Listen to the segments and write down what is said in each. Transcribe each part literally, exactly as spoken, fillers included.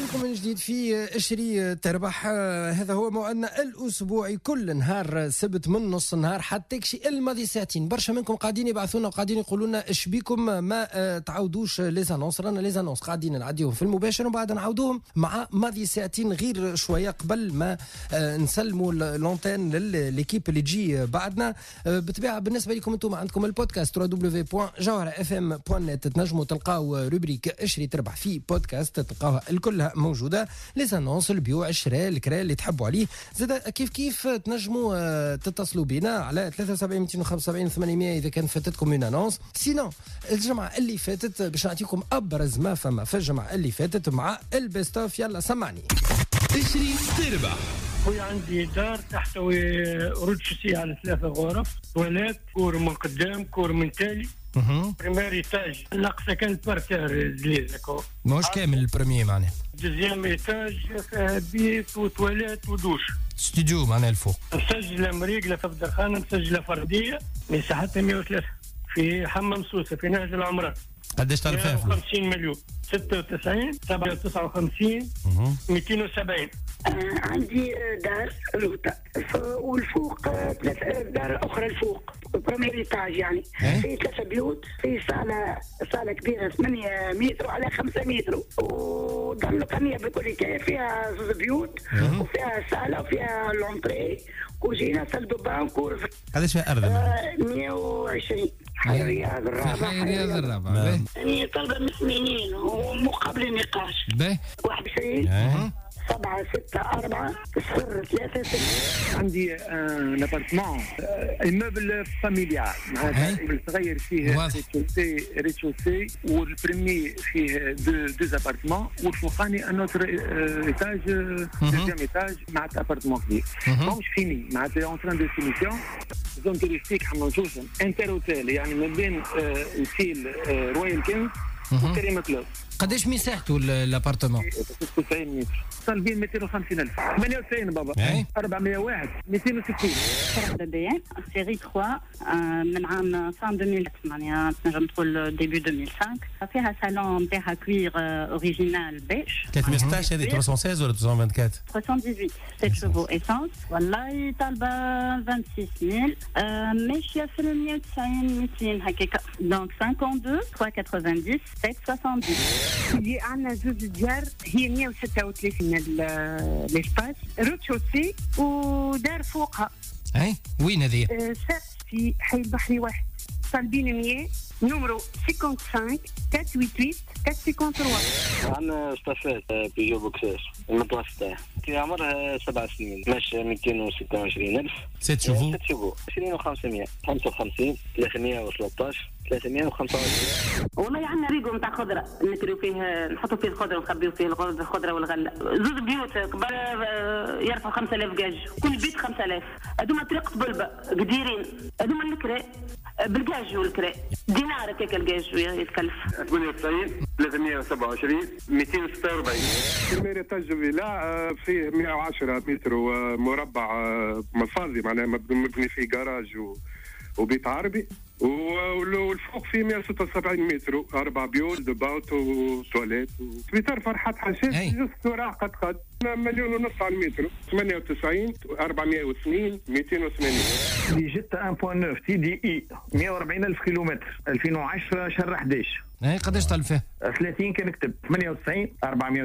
بكم من جديد في اشري تربح. هذا هو موعدنا الاسبوعي كل نهار سبت من نص النهار حتى شي الماضي ساعتين. برشا منكم قاعدين يبعثونا وقاعدين يقولوا لنا اش بيكم ما تعاودوش لي زانونس. رانا لي زانونس قاعدين نعديهم في المباشر ومن بعد نعاودوهم مع ماضي ساعتين غير شويه قبل ما نسلموا لونتين لليكيب اللي تجي بعدنا. بالطبيعه بالنسبه لكم انتم عندكم البودكاست دبليو دبليو دبليو بوان جوهره اف ام بوان نت. تنجموا تلقاو روبريك اشري تربح في بودكاست تلقاوها الكلها موجوده. لي زانونس البيوع الشراء الكراء اللي تحبوا عليه زاد كيف كيف تنجموا تتصلوا بنا على ثلاثة وسبعين مئتين وخمسة وسبعين ثمانمئة اذا كان فاتتكم اون انونس. سينو الجمعه اللي فاتت باش نعطيكم ابرز ما فما في الجمعه اللي فاتت مع البيست اوف. يلا سمعني. اشري تربح. خويا عندي دار تحتوي رودشسي على ثلاثة غرف، تواليت، كور من قدام كور من تالي. اها بريمير ايتاج الاقصى كان بارتير دليل هكا ماهوش كامل البريمير معناها. دوزيام ايتاج فيها بيت وتواليت ودوش. ستوديو معناها الفوق. مسجله مريقله في الدخانه، مسجله فرديه مساحتها مئة وثلاثة في حمام سوسه في نهج العمران. قداش ترفع؟ خمسين مليون. ستة وتسعين سبعة وتسعة وخمسين مئتين وسبعين. آه عندي دار لوطة والفوق ثلاث دار أخرى الفوق بريمير إيتاج يعني في ثلاثة بيوت، في صالة صالة كبيرة ثمانية متر على خمسة متر، ودار لوطانية بكل حكاية فيها زوج بيوت وفيها صالة وفيها لونطري كوجينة سال دوبان كور. قداش فيها أرض؟ آه مئة وعشرين. حي رياض الرابع. حي رياض الرابع. يعني طلبة مسمينين ومقابل النقاش. باهي. واحد وعشرين سبعة ستة أربعة صفر ثلاثة ستة. عندي ان ابارتمون ايموبل فاميليال معناتها صغير فيه ريتشوسي ريتشوسي والبريمي فيه دو دو ابارتمون والفوقاني ان اوتر ايتاج دوزيام ايتاج مع ابارتمون كبير ماهوش فيني معناتها اون تران دو فينيسيون. زون توريستيك حموجوسن انتر اوتيل يعني ما بين الفيل رويال كينز وكريمة كلوب. قداش مساحته الابارتمون؟ تسعين متر. طالبين مئتين وخمسين ألف. ثمانية وتسعين بابا. أربعمية وواحد مئتين وستين. شرح بيان سيري ثلاثة من عام سان ألفين وثمانية معناها تنجم تقول ديبي ألفين وخمسة. فيها صالون نتاعها كوير اوريجينال بيج. ثلاثمئة وستة عشر هذه ثلاثمئة وستة عشر ولا ثلاثمئة وأربعة وثمانين؟ ثلاثمئة وثمانية وثمانين سبعة شوفو ايسانس والله طالبه ستة وعشرين ألف ماشيه في مئة وتسعين مئتين هكاك. دونك اثنين وخمسين ثلاثمئة وثمانين سبعة وسبعين. اللي عندنا زوج ديار هي مئة وستة وثلاثين الاسباس روتشوسي ودار فوقها. اي وين هذه؟ أه في حي البحري واحد. طالبين مئة نمرو خمسة وخمسين أربعمئة وثمانية وثمانين أربعمئة وثلاثة. عندنا ستافات بيجو بوكسير المتوسطة في عمرها سبع سنين ماشية مئتين وستة وعشرين ألف. ست شهور. ست شهور عشرين وخمسمائة خمسة وخمسين ثلاثمئة وثلاثة عشر ثلاثمئة وخمسة وعشرين. والله عندنا ريقو نتاع خضرة نكريو فيه نحطوا فيه الخضرة ونخبيو فيه الخضرة والغلة. زوج بيوت كبار يرفعوا خمسة آلاف جاج كل بيت خمسة آلاف. هذوما طريقة بلبة قديرين هذوما الكراء بالجاج والكراء دينار كيك الجاج يتكلف. ثمانية وتسعين ثلاثمئة وسبعة وعشرين مئتين وستة وأربعين. بريمير إيتاج فيلا فيه مئة وعشرة متر مربع مفاضي معناها مبني فيه جراج وبيت عربي والفوق فيه مئة وستة وسبعين متر أربع بيوت دو باوت وتواليت وسبيتار فرحات حشيش جست وراء قد قد مليون ونص على المتر. ثمانية وتسعين أربعمئة واثنين مئتين وثمانين. اللي جت واحد فاصلة تسعة تي دي اي مئة وأربعين ألف كيلومتر ألفين وعشرة شهر أحد عشر. اي قداش طلب فيه؟ ثلاثين كنكتب ثمانية وتسعين أربعمئة.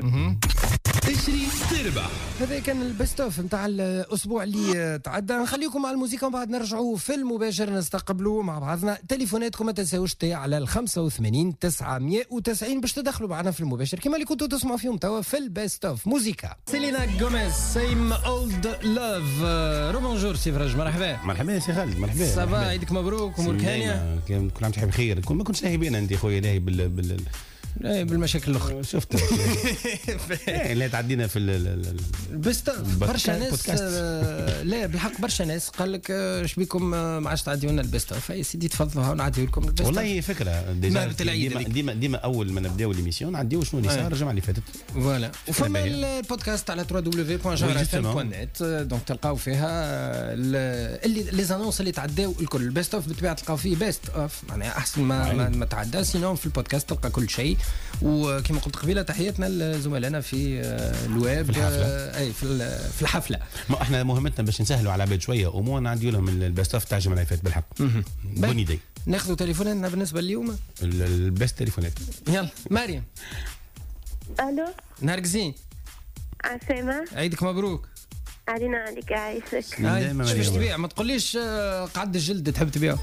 اشري تربح. هذا كان البيست اوف نتاع الاسبوع اللي تعدى. نخليكم مع الموسيقى وبعد نرجعوا في المباشر نستقبلوا مع بعضنا تليفوناتكم. ما تنساوش تي على ال خمسة وثمانين تسعمئة وتسعين باش تدخلوا معنا في المباشر كما اللي كنتوا تسمعوا فيهم توا في البيست اوف موسيقى. سيلينا غوميز سيم اولد لاف. روبونجور سي فرج. مرحبا. مرحبا سي خالد. مرحبا. صباح عيدك مبروك امورك هانيه. كل عام تحب بخير. ما كنتش ناهي بينا انت خويا لاهي بال بال ايه بالمشاكل الاخرى شفت لا تعدينا في البست برشا ناس. لا بالحق برشا ناس قال لك اش بيكم ما عادش تعديوا لنا البست فاي سيدي تفضلوا ها نعديو لكم البست. والله فكره ديما ديما ديما اول ما نبداو ليميسيون نعديو شنو اللي صار الجمعه اللي فاتت. فوالا وفما البودكاست على دبليو دبليو دبليو بوان جوهره اف ام بوان نت دونك تلقاو فيها اللي لي زانونس اللي تعداو الكل. البست اوف بالطبيعه تلقاو فيه بيست اوف معناها احسن ما ما تعدى. سينون في البودكاست تلقى كل شيء وكما قلت قبيله تحياتنا لزملائنا في الويب في الحفله اي في في الحفله. ما احنا مهمتنا باش نسهلوا على العباد شويه امور نعديو لهم البيست اوف تاع الجمعه اللي فاتت بالحق. بوني دي ناخذوا تليفوناتنا بالنسبه اليوم البيست تليفونات. يلا مريم. الو نهار زين. عسامة عيدك مبروك. علينا عليك عايشك. باش تبيع ما تقوليش قعد الجلد تحب تبيعه.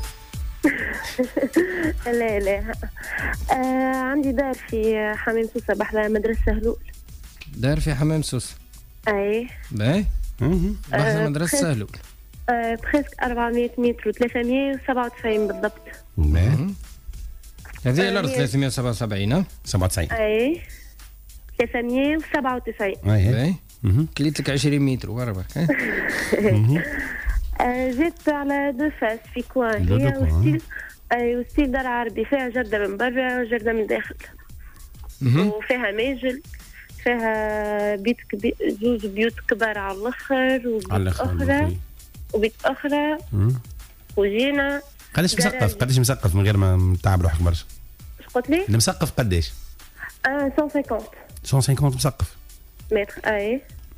لا لا آه عندي دار في حمام سوسة بحذا مدرسة سهلول. دار في حمام سوسة اي باهي بحذا مدرسة سهلول. آه بريسك أربعمية متر وثلاثمية وسبعة وتسعين بالضبط. باهي هذه الأرض ثلاثمية وسبعة وسبعين سبعة وتسعين اي ثلاثمية وسبعة وتسعين. باهي كليت لك عشرين متر وقربك. جيت على دو فاس في كوان هي وستيل اي وستيل دار عربي فيها جردة من برا وجردة من داخل وفيها ماجل فيها بيت كبير جوج بيوت كبار على الاخر وبيت اخرى وبيت اخرى وجينا. قداش مسقف قداش مسقف من غير ما تعب روحك برشا؟ اش قلت لي؟ المسقف قداش؟ اه مية وخمسين مية وخمسين مسقف متر اي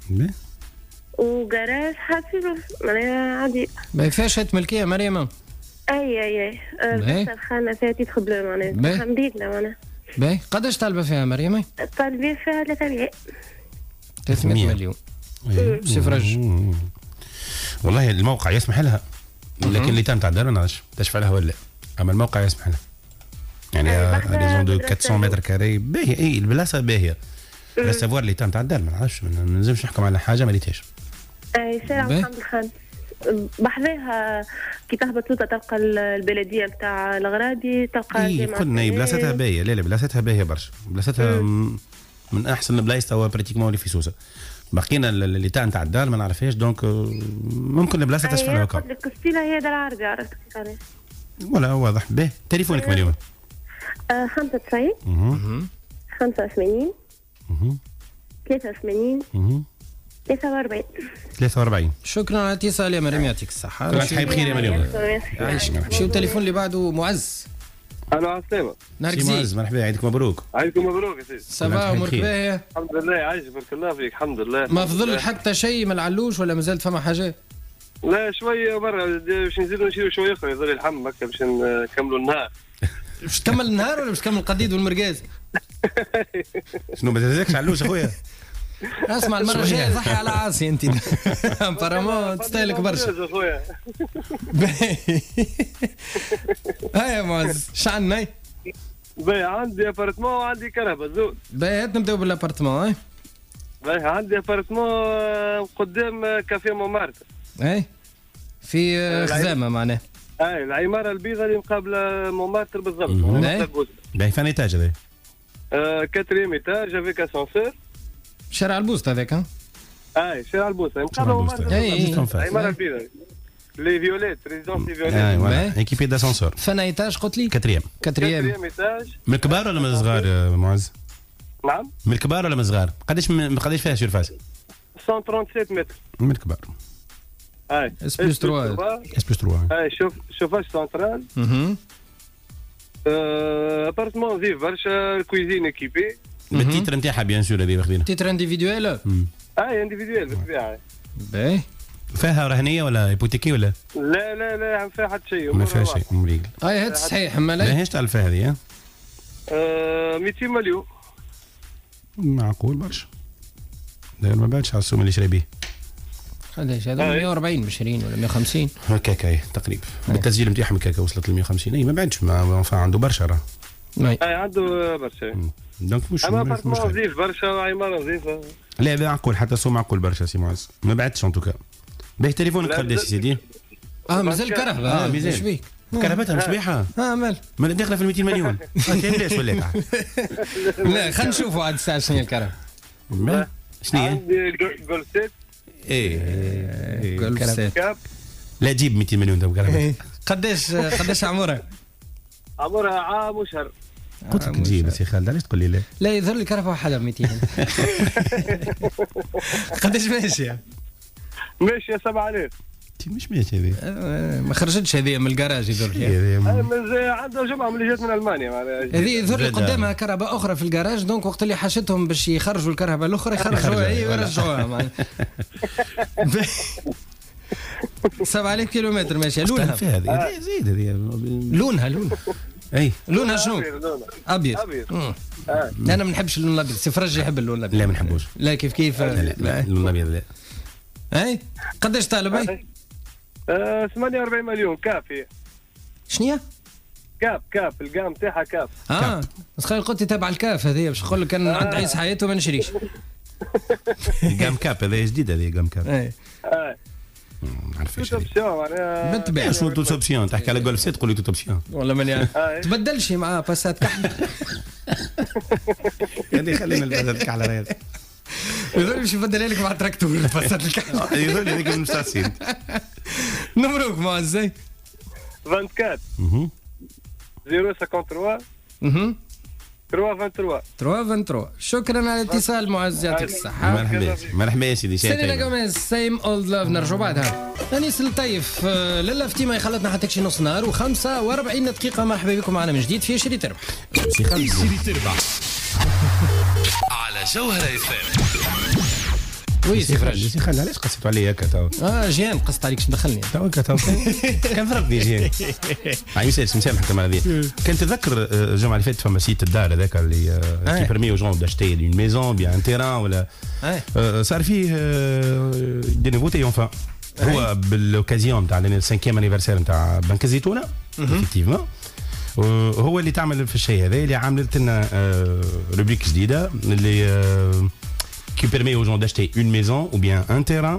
وجراج حافظ معناها عادي. ما فيهاش هات ملكيه مريم؟ اي اي اي بس الخانه فيها تيتر بلو معناها مدينه معناها. باهي قداش طالبه فيها مريم؟ طالبين فيها ثلاثمية ثلاثمية مليون سفرج. والله الموقع يسمح لها لكن اللي تم تعدل ما نعرفش تشفع لها ولا، اما الموقع يسمح لها يعني ريزون دو أربعمية متر كاري باهيه. اي البلاصه باهيه السافوار اللي تم تعدل ما نعرفش ما نلزمش نحكم على حاجه ما ليتهاش. اي شارع محمد الخامس بحذاها كي تهبط لوطه تلقى البلديه نتاع الغرادي تلقى اي قلنا بلاصتها باهيه. لا لا بلاصتها باهيه برشا بلاصتها من احسن البلايص توا براتيكمون اللي في سوسه. بقينا اللي تاع نتاع الدار ما نعرفهاش دونك ممكن البلاصه تشفى لها كم. قلت لك الستيله هي دار عربي عرفت كيف عليه ولا واضح. به تليفونك اليوم؟ خمسة وتسعين خمسة وثمانين ثلاثة وثمانين ثلاثة وأربعين ثلاثة وأربعين. شكرا على الاتصال يا مريم يعطيك الصحة. كل عام بخير يا مريم. يعيشك. شو التليفون اللي بعده؟ معز. الو عسلامة. نهارك زين. معز مرحبا عيدك مبروك. عيدكم مبروك يا سيدي. صباح امورك باهية؟ الحمد لله عايش بارك الله فيك الحمد لله. ما فضل حتى شيء من العلوش ولا مازالت فما حاجات؟ لا شوية برا باش نزيدوا نشيلوا شوية أخرى يظل الحم هكا باش نكملوا النهار. باش تكمل النهار ولا باش تكمل القديد والمرقاز؟ شنو ما تهزكش علوش اخويا؟ اسمع المره الجايه ضحي على عاصي انت بارامون تستاهلك برشا. هيا معز شعنا؟ باهي عندي ابارتمون وعندي كرهبه زود. باهي هات نبداو بالابارتمون. اي باهي عندي ابارتمون قدام كافيه مونمارتر. اي في خزامه معناها. اي العماره البيضاء اللي مقابله مونمارتر بالضبط. باهي فين ايتاج هذا؟ كاتريم ايتاج افيك اسانسور. شارع البوسطة هذاك ها؟ اي شارع البوسطة مقابله مونمارتر. اي العماره البيضاء لي فيوليت ريزيدونس لي فيوليت. اي فوالا ايكيبي داسانسور. فين ايتاج قلت لي؟ كاتريام. كاتريام ايتاج. من الكبار ولا من الصغار يا معز؟ نعم؟ من الكبار ولا من الصغار؟ قداش من قداش فيها سيرفاس؟ مية وثلاثة وثلاثين متر. من الكبار. اي اس بلس ثلاثة. اس بلس ثلاثة. اي شوف شوفاج سنترال. اها. ابارتمون فيف برشا كويزين ايكيبي. بالتيتر نتاعها بيان سور هذه واخدينها. تيتر انديفيدويل؟ اي انديفيدويل بالطبيعه. باهي. فيها رهنيه ولا هيبوتيكي ولا؟ لا لا لا ما فيها حتى شيء. ما فيها شيء مريقل. اي هات صحيح مالا. ماهيش تعرفها هذه ها؟ آه مئتين مليون. معقول برشا. داير ما بعدش على السوم اللي شري به. قداش هذا مية وأربعين عشرين ولا مية وخمسين؟ هكاك اي تقريبا. بالتسجيل نتاعهم هكاك وصلت ل مية وخمسين. اي ما بعدش ما عنده برشا راه. اي عنده برشا. دونك مش اما ابارتمون نظيف برشا وعماره نظيفه. لا معقول حتى سو معقول برشا سي معز ما بعدش ان توكا. باهي تليفونك قداش سيدي؟ اه مازال كرهبه. اه مازال. ايش بيك؟ كرهبتها مش بيحه؟ اه مال ما داخله في مئتين مليون. بلاش ولا لا خلينا نشوفوا عاد الساعه شنو هي الكرهبه. شنو هي؟ عندي جول سيت. ايه جول سيت. لا جيب مئتين مليون تو كرهبه. قداش قداش عمرها؟ عمرها عام وشهر. قلت لك تجيب سي خالد علاش تقول لي لا؟ لا يظهر لي كرهبه وحده مئتين. قداش ماشيه؟ ماشيه سبعة آلاف. مش ماشي هذه ما خرجتش هذه من الجراج يدور عندها جمعه من اللي جات من المانيا هذه يدور لي قدامها كهرباء اخرى في الجراج دونك وقت اللي حاشتهم باش يخرجوا الكهرباء الاخرى يخرجوها هي ويرجعوها سبعة آلاف كيلومتر ماشيه. لونها هذه زيد هذه لونها لونها اي لونها شنو؟ ابيض. انا ما نحبش اللون الابيض. سي فرج يحب اللون الابيض. لا ما نحبوش. لا كيف كيف اللون الابيض لا. اي قداش طالب اي؟ ثمانية وأربعين مليون كافي. شنيا؟ كاف كاف القام تاعها كاف. اه بس خلي قلت تابع الكاف هذه باش نقول لك انا عند عيسى حياته ما نشريش. القام كاب هذا جديد هذه قام كاب. اي ما عرفتش ما تبيعش. شنو توت اوبسيون تحكي على جولف سيت تقول لي توت اوبسيون والله ماني عارف. تبدلش معاه باسات كحل. يعني خلينا الباسات كحل هذا يقول باش يبدل لك مع تراكتور باسات الكحل. يقول لي هذيك المستعصين. نمروك معزي أربعة وعشرين صفر خمسة وثلاثين اها ثلاثة وعشرين ثلاثة وعشرين. شكرا على الاتصال معز يعطيك الصحة. مرحبا مرحبا يا سيدي. سيدنا جوميز سيم اولد لاف. نرجعوا بعدها. انيس اللطيف للفتي ما يخلطنا حتى شي نص نهار وخمسة وأربعين دقيقة. مرحبا بكم معنا من جديد في شري تربح. شري تربح على جوهرة اف ام. وي سي فرج سي خلي علاش قصيتوا عليا هكا تو؟ اه جيان قصت عليك تدخلني تو هكا تو كان فرقني جيان. هاي مسامح مسامحك كما هذه. كنت تذكر الجمعه اللي فاتت فما سيت الدار هذاك اللي كي بيرمي او جون داشتي اون ميزون بيان ان تيران ولا صار فيه دي نوفوتي اونفان. هو بالاوكازيون تاع الخامسين انيفرسير نتاع بنك الزيتونه ايفيكتيفمون هو اللي تعمل في الشيء هذا اللي عملت لنا روبريك جديده اللي qui permet aux gens d'acheter une maison ou bien un terrain.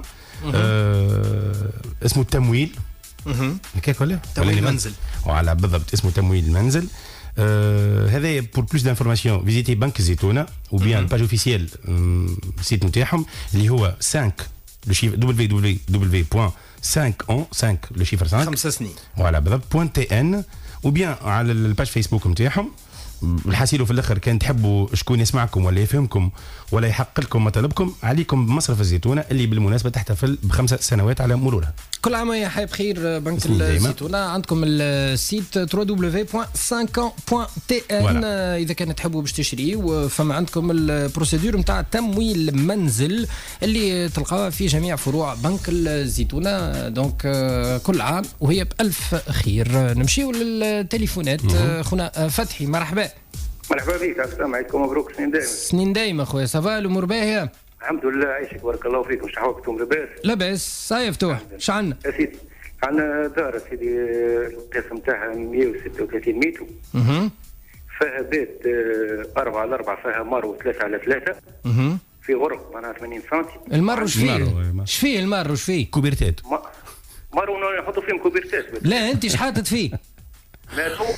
اسمه التمويل. هكاك ولا؟ تمويل المنزل. وعلى بالضبط اسمه تمويل المنزل. هذا pour plus d'informations visitez بنك الزيتونه ou bien الباج اوفيسيال سيت نتاعهم اللي هو خمسة le chiffre double-vé double-vé point cinq ans cinq le chiffre cinq. خمس سنين. voilà بالضبط point tn ou bien على الباج فيسبوك نتاعهم. الحاسيلو في الاخر كان تحبوا شكون يسمعكم ولا يفهمكم ولا يحقق لكم مطالبكم عليكم بمصرف الزيتونه اللي بالمناسبه تحتفل بخمس سنوات على مرورها. كل عام ويا حي بخير بنك الزيتونه. عندكم السيت دبليو دبليو دبليو بوان خمسة ans بوان تي ان اذا كان تحبوا باش تشري. وفما عندكم البروسيدور نتاع تمويل المنزل اللي تلقاوها في جميع فروع بنك الزيتونه. دونك كل عام وهي بألف خير. نمشيو للتليفونات. خونا فتحي مرحبا. مرحبا بك. السلام عليكم. مبروك سنين دايما. سنين دايما خويا. صافا الامور باهيه؟ الحمد لله عايشك بارك الله فيكم. شحوكتم لاباس؟ لاباس. صاي فتوح. اش عندنا؟ يا سيدي عندنا دار سيدي القسم تاعها مئة وستة وثلاثين متر. اها فيها بيت أربعة على أربعة فيها مر وثلاثة على ثلاثة. اها في غرف معناها ثمانين سنتي. المر وش فيه؟ اش فيه المر وش فيه؟ كوبرتات. مر ونحطوا فيهم كوبرتات. لا انت اش حاطط فيه؟ لا هو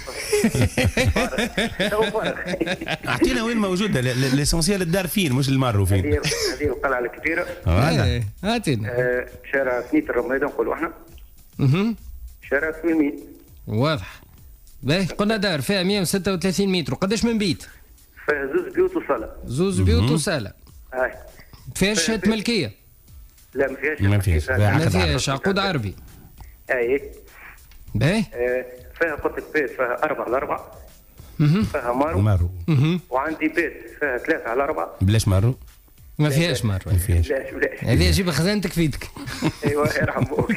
اعطينا وين موجوده ليسونسيال الدار فين مش المارو فين. هذه هذه القلعه الكبيره. فوالا هاتينا شارع سنيت الرميده نقولوا احنا. اها شارع سويمين. واضح. باهي قلنا دار فيها مئة وستة وثلاثين متر. قداش من بيت؟ فيها زوز بيوت وصاله. زوز بيوت وصاله. اي فيهاش شهاده ملكيه؟ لا ما فيهاش. ما فيهاش ما فيهاش عقود عربي. اي باهي فيها قلت بيت فيها أربعة على أربعة. فيها مارو. مارو. وعندي بيت فيها ثلاثة على أربعة. بلاش مارو. ما فيهاش مارو. ما فيهاش. بلاش بلاش. هذه جيب خزانتك في يدك. ايوه يرحم بوك.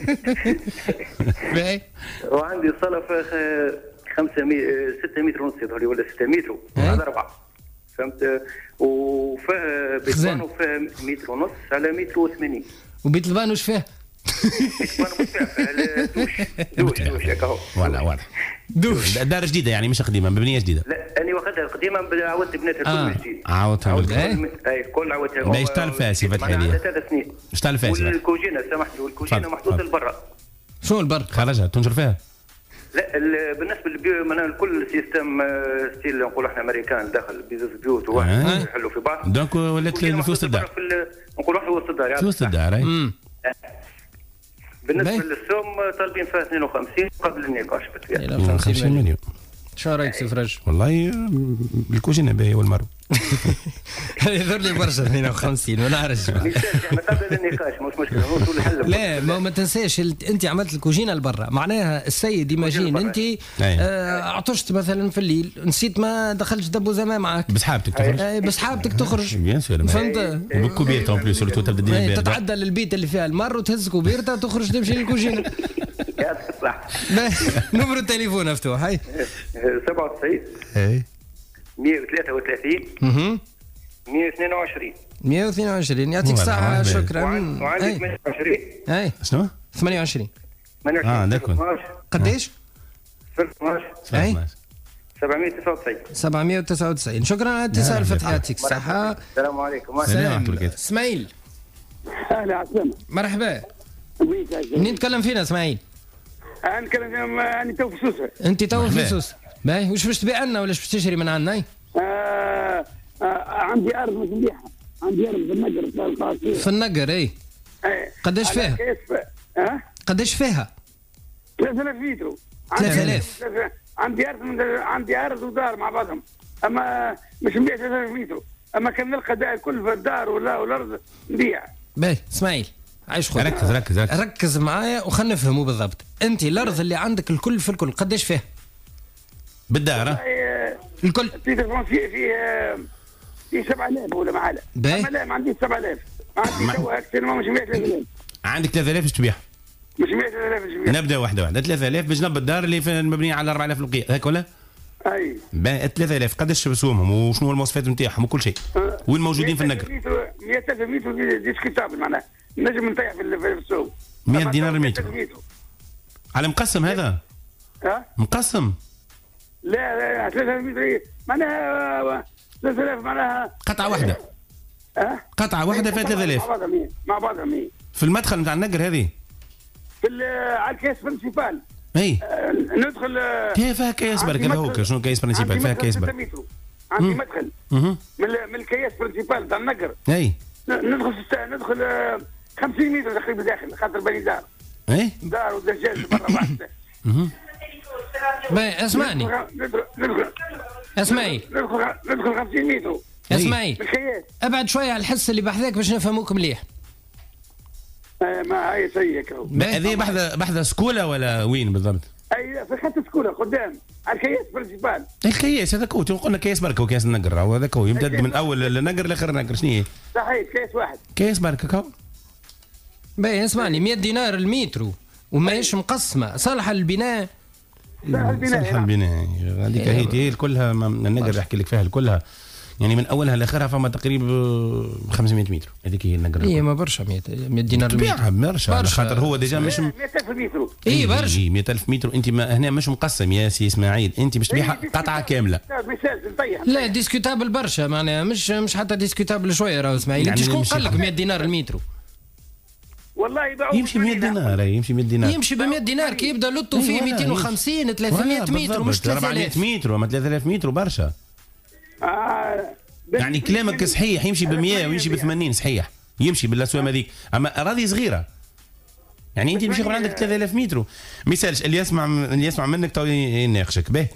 باهي. وعندي صالة فيها خمسة مي... ستة متر ونص يظهر ولا ستة متر على أربعة. فهمت. وفيها بيت بانو فيها متر ونص على متر وثمانين. وبيت البانو وش فيه؟ دوش دوش هكا هو. ولا ولا دوش دار جديده يعني مش قديمه مبنيه جديده. لا انا واخدها قديمه عاودت بنيتها كل جديد. عاودتها اي كل عاودتها. باش تاع الفاسي فتحي لي ثلاث سنين. اش تاع الفاسي؟ والكوجينه سمحت لي والكوجينه محطوطه لبرا. شنو البر؟ خرجها تنشر فيها؟ لا بالنسبه للبيو معناها الكل سيستم ستيل نقولوا احنا امريكان داخل بزوز بيوت وواحد يحلوا في بعض. دونك ولات في وسط الدار. نقولوا احنا وسط الدار. في وسط الدار اي. بالنسبه للسوم طالبين فيها اثنين وخمسين قبل النقاش بالفعل. خمسين مليون. شو رايك سي فرج؟ والله الكوجينه باهيه والمرو. يظهر لي برشا اثنين وخمسين ما نعرفش. ما تبدا النقاش مش مشكله نوصلوا للحل. لا ما, ما تنساش انت عملت الكوجينه لبرا، معناها السيد يماجين انت آه عطشت مثلا في الليل نسيت ما دخلش دبوزه معك بسحابتك تخرج. آه بسحابتك تخرج بيان سور فهمت. بالكوبيرت اون بليس سورتو تبدا ديما تتعدى للبيت اللي فيها المر وتهز كوبيرتها وتخرج تمشي للكوجينه. صح. نمرو التليفون مفتوح. هاي سبعة وتسعين اي مية وثلاثة وثلاثين اها مية واثنين وعشرين مية واثنين وعشرين. يعطيك الصحة شكرا. وعندي ثمانية وعشرين. اي شنو؟ ثمانية وعشرين. ثمانية وعشرين. اه داكور. قديش؟ صفر اثناش. اي سبعمية وتسعة وتسعين. سبعمية وتسعة وتسعين. شكرا على الاتصال الفتح. يعطيك الصحة. السلام عليكم. سلام. اسماعيل. اهلا عسلامة. مرحبا. منين تكلم فينا اسماعيل؟ انا نتكلم انا تو في سوسه. انت تو في سوسه. باهي واش باش تبيع لنا ولا باش تشتري من عندنا؟ آه آه عندي ارض مش مليحه، عندي ارض في النقر في القاصير. في النقر اي. قداش فيها؟ اه قداش فيها؟ ثلاثة آلاف متر. ثلاثة آلاف. عندي ارض من عندي ارض ودار مع بعضهم، اما مش نبيع ثلاثة آلاف متر، اما كان نلقى دا كل في الدار ولا والارض نبيع. باهي اسماعيل عايش خويا. ركز ركز ركز ركز معايا وخلنا نفهموا بالضبط. انت الارض اللي عندك الكل في الكل قداش فيها؟ بالدار الكل في في في سبعة آلاف ولا معاله. باهي لا ما عنديش سبعة آلاف، ما عندي تو اكثر ما مش مية ثلاثة آلاف. عندك ثلاثة آلاف باش تبيع؟ مش مية ثلاثة آلاف باش نبيع. نبدا واحده واحده. ثلاثة آلاف باش نبدا الدار اللي مبنيه على أربعة آلاف لقيه هيك ولا؟ اي باهي ثلاثة آلاف قداش بسومهم وشنو المواصفات نتاعهم وكل شيء؟ وين موجودين في النقر؟ مية ألف متر ديسكوتابل معناها نجم نطيح في السوق. مية دينار المتر على مقسم هذا؟ ها؟ مقسم؟ لا لا ثلاثة آلاف متر معناها ثلاثة آلاف معناها قطعة واحدة. ها؟ قطعة واحدة فيها ثلاثة آلاف. مع بعضها مية مع بعضها مية. في المدخل نتاع النقر هذه؟ في على الكيس برنسيبال. اي ندخل كيف فيها كيس برك هو شنو كيس برنسيبال فيها كيس برك؟ عندي مدخل من من الكيس برنسيبال تاع النقر. اي ندخل ندخل خمسين متر تقريبا داخل خاطر بني دار. اي دار ودجاج برا واحده. باهي اسمعني. ندخل اسمعي. ندخل ندخل خمسين متر. اسمعي ابعد شويه على الحس اللي بحذاك باش نفهموك مليح. ما هي سيك اهو. هذه بحذا بحذا سكوله ولا وين بالضبط؟ اي في خط سكوله قدام على الكياس برنسيبال. الكياس هذاك هو قلنا كياس بركه وكياس النقر هو هذاك هو يمتد من اول النقر لاخر النقر. شنو هي؟ صحيح كيس واحد. كيس بركه هو. باهي اسمعني مية دينار المتر وماهيش مقسمه صالحه للبناء. صالحه للبناء. صالحه للبناء هذيك هي كلها النقر نحكي لك فيها كلها يعني من اولها لاخرها فما تقريبا خمسمية متر. هذيك هي النقر. اي ما برشا مية دينار المتر. تبيعها برشا على خاطر هو ديجا مش مية ألف متر. اي برشا مية ألف متر. انت ما هنا مش مقسم يا سي اسماعيل، انت مش تبيعها قطعه كامله. لا ديسكوتابل برشا معناها مش مش حتى ديسكوتابل شويه راهو اسماعيل. انت شكون قال لك مية دينار المتر؟ والله يبيعوا يمشي مية دينار. يمشي مية دينار يمشي ب مية دينار كي يبدا لطو فيه مئتين وخمسين ثلاثمية متر مش ثلاثة آلاف. أربعمية متر وما ثلاثة آلاف متر برشا. آه يعني كلامك صحيح يمشي ب مية ويمشي ب ثمانين صحيح يمشي بالاسوام هذيك اما اراضي صغيره. يعني انت باش يكون عندك ثلاثة آلاف متر ما يسالش اللي يسمع اللي يسمع منك تو يناقشك به.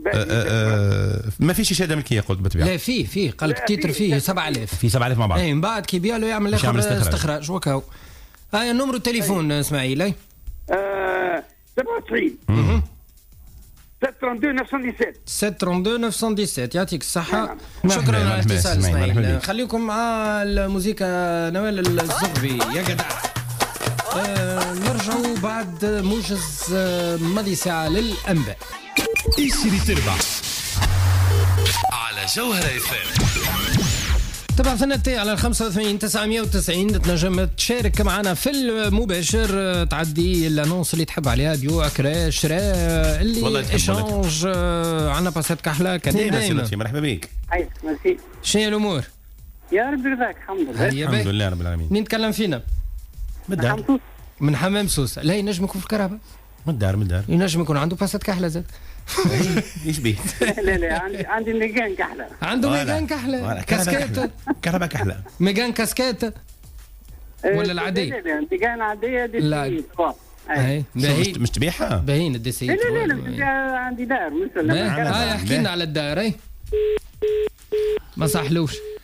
ما فيش شهاده ملكيه قلت بتبيع؟ لا فيه فيه قال لك تيتر فيه سبعة آلاف. في سبعة آلاف مع بعض. اي من بعد كي يبيع له يعمل اخر استخراج وكاو. هاي النمر التليفون اسماعيل. اي سبعة وتسعين سبعة اثنين اثنين سبعة اثنين تسعة سبعة. يعطيك الصحة. شكرا على الاتصال اسماعيل. خليكم مع الموسيقى نوال الزغبي يا جدع. آه نرجعوا بعد موجز آه ماضي ساعة للأنباء. اشتري تربح على جوهرة اف ام. تبع ثنتي على الخمسة وثمانين تسعمية وتسعين تنجم تشارك معنا في المباشر. تعدي الانونس اللي تحب عليها بيوع كرا شراء اللي ايشانج. عندنا باسات كحله كان دايما. مرحبا بك. عايش ميرسي. شنو هي الامور؟ يا ربي يرضاك الحمد لله. الحمد لله رب العالمين. منين نتكلم فينا؟ من الدار. من حمام سوسه. لا ينجم يكون في الكهرباء. من الدار من الدار. ينجم يكون عنده باسات كحله زاد. ايش بيه؟ لا لا عندي عندي ميجان كحله. عنده ميجان كحله كاسكيت. كهرباء كحله. ميجان كاسكيت ولا العاديه؟ لا لا ميجان عاديه دي. لا اي مش تبيعها؟ باهين الدي سي. لا لا لا عندي دار مثلا. هاي احكي لنا على الدار. اي ما صحلوش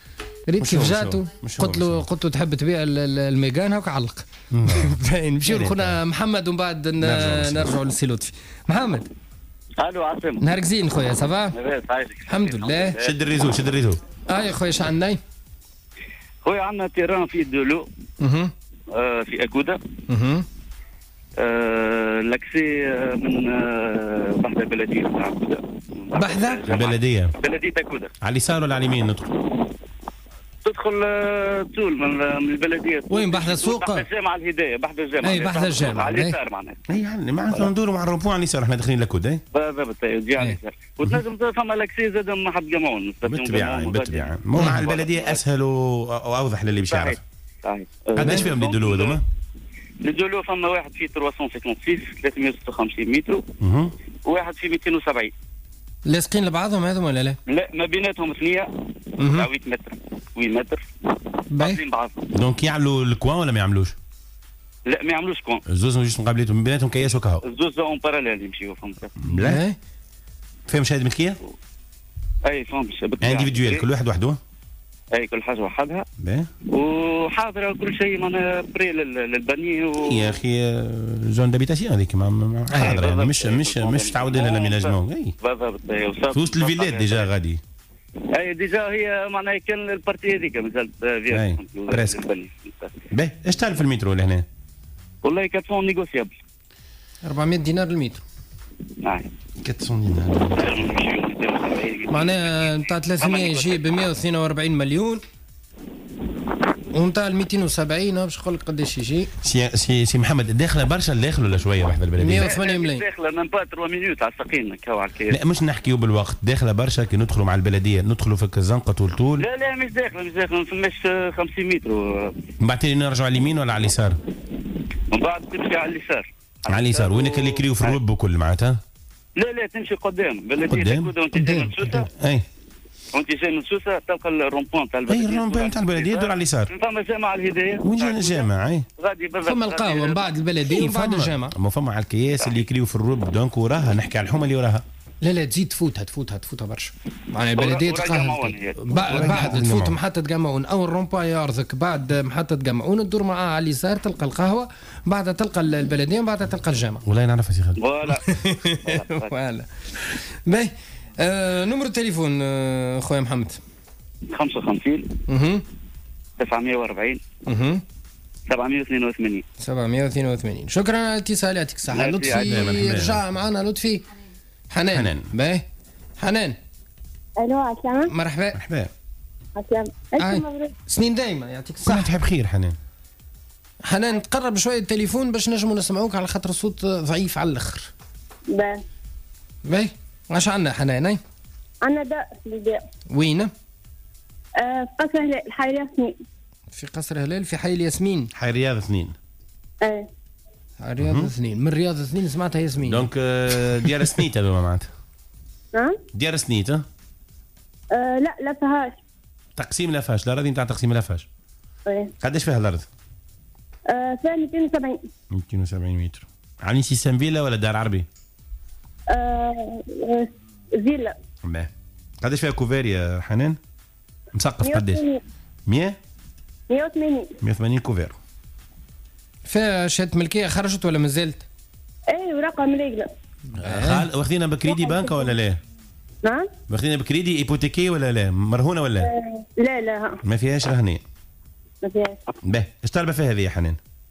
ريت كيف جاتو قلت له قلت له تحب تبيع الميغان هاك علق. نمشيو لخونا محمد ومن بعد نرجعوا للسي لطفي. محمد الو عاصم نهارك زين خويا صافا؟ الحمد لله. شد الريزو شد الريزو. اه يا خويا اش عندنا؟ خويا عندنا تيران في دولو اها آه في اكودا اها آه لاكسي من آه بحذا البلديه تاع اكودا. بحذا البلديه بلديه اكودا على اليسار ولا على اليمين ندخل؟ تدخل طول من من البلديه. وين بحذا السوق؟ بحذا الجامعه الهدايه بحذا الجامعه. اي بحذا الجامعه على اليسار معناها. اي يعني معناتها ندوروا مع الروبون على اليسار احنا داخلين لكود. اي بالضبط تجي على اليسار وتنجم فما لاكسي زاد ما حد جمعون. بالطبيعه بالطبيعه مو مع البلديه اسهل واوضح للي باش يعرف. صحيح. قداش فيهم الدلو هذوما؟ الدلو فما واحد في ثلاثمائة وستة وخمسين ثلاثمائة وستة وخمسين متر وواحد في مئتين وسبعين. لاصقين لبعضهم هذوم ولا لا؟ لا ما بيناتهم ثنيه ثمانية متر ثمانية متر قابلين بعض. دونك يعملوا الكوان ولا ما يعملوش؟ لا ما يعملوش كوان. الزوز جوست مقابلتهم بيناتهم كياس وكهو. الزوز اون باراليل يمشيو فهمت. لا فيهم شهاده ملكيه؟ اي فهم انديفيدويل كل واحد وحده؟ اي كل حاجه وحدها وحاضره كل شيء معناها بري للبني و... يا اخي زون دابيتاسيون هذيك حاضره يعني مش مش مش تعود لها لاميناجمون. اي بالضبط في وسط الفيلات ديجا غادي. اي ديجا هي معناها كان البارتي هذيك مازالت فيها بريسك. باهي ايش تعرف المترو لهنا؟ والله أربعمائة نيغوسيابل. أربعمائة دينار المتر. نعم أربعمائة دينار معناها نتاع ثلاثمائة يجي ب مئة واثنين وأربعين مليون ونتاع مئتين وسبعين باش نقول لك قداش يجي. سي سي سي محمد داخله برشا داخل ولا شويه واحده البلديه؟ مئة وثمانية ملايين داخله من با ثلاث مينوت على الساقين كاو على الكيس. لا مش نحكيو بالوقت داخله برشا كي ندخلوا مع البلديه ندخلوا في الزنقه طول طول. لا لا مش داخله مش داخله ما فماش خمسين متر. من بعد نرجعوا على اليمين ولا على اليسار؟ من بعد تمشي على اليسار. على اليسار وينك اللي يكريو في الرب وكل معناتها؟ لا لا تمشي قدام بلديه اكودا وانت جاي من سوسه. اي وانت جاي من سوسه تلقى الرومبوان تاع البلديه. اي الرومبوان تاع البلديه دور على اليسار. فما جامعه الهدايه. وين جانا الجامعه؟ اي غادي بالضبط. فما القهوه من بعد البلديه ومن بعد الجامعه. ما فما على الكياس اللي يكريو في الرب دونك وراها نحكي على الحومه اللي وراها. لا لا تزيد تفوتها تفوتها تفوتها برشا. معناها البلديه تلقاها بعد تفوت محطه جمعون او الرومبا يارضك بعد محطه جمعون تدور معاها على اليسار تلقى القهوه بعدها تلقى البلديه وبعدها تلقى الجامعه. والله نعرفها سي خالد. فوالا فوالا باهي نمر التليفون خويا محمد. خمسة وخمسين اها تسعمائة وأربعين اها سبعمائة واثنين وثمانين سبعمائة واثنين وثمانين. شكرا على اتصالاتك. صحة لطفي رجع معنا لطفي. حنان حنان باهي حنان. الو عسلامة. مرحبا مرحبا عسلامة. سنين دايما يعطيك الصحة. كنت تحب خير حنان. حنان تقرب شوية التليفون باش نجموا نسمعوك على خاطر الصوت ضعيف على الاخر. باهي باهي واش عندنا حنان؟ اي عندنا داء في وين؟ آه في قصر هلال حي الياسمين. في قصر هلال في حي الياسمين. حي رياض اثنين. ايه حي رياض اثنين من رياض اثنين سمعتها ياسمين. دونك ديار سنيت هذوما معناتها. نعم ديار سنيت ها؟ آه لا لا فيهاش. تقسيم لا فاش الاراضي نتاع تقسيم لا فاش. ايه قداش فيها الارض؟ آه فيها مئتين وسبعين. مئتين وسبعين متر. عاملين سيستم فيلا ولا دار عربي؟ آه فيلا. باهي قداش فيها كوفير يا حنان؟ مسقف قداش؟ مئة؟ مئة وثمانين. مئة وثمانين كوفير. فيها شهادة ملكية خرجت ولا مازالت؟ ايه ورقم رجلة. خال واخذينها بكريدي بنكة ولا لا؟ نعم؟ واخذينها بكريدي ايبوتيكي ولا لا؟ مرهونة ولا؟ آه لا لا ما فيهاش رهنية. ما فيهاش. باهي ايش طالبة فيها هذه يا حنان؟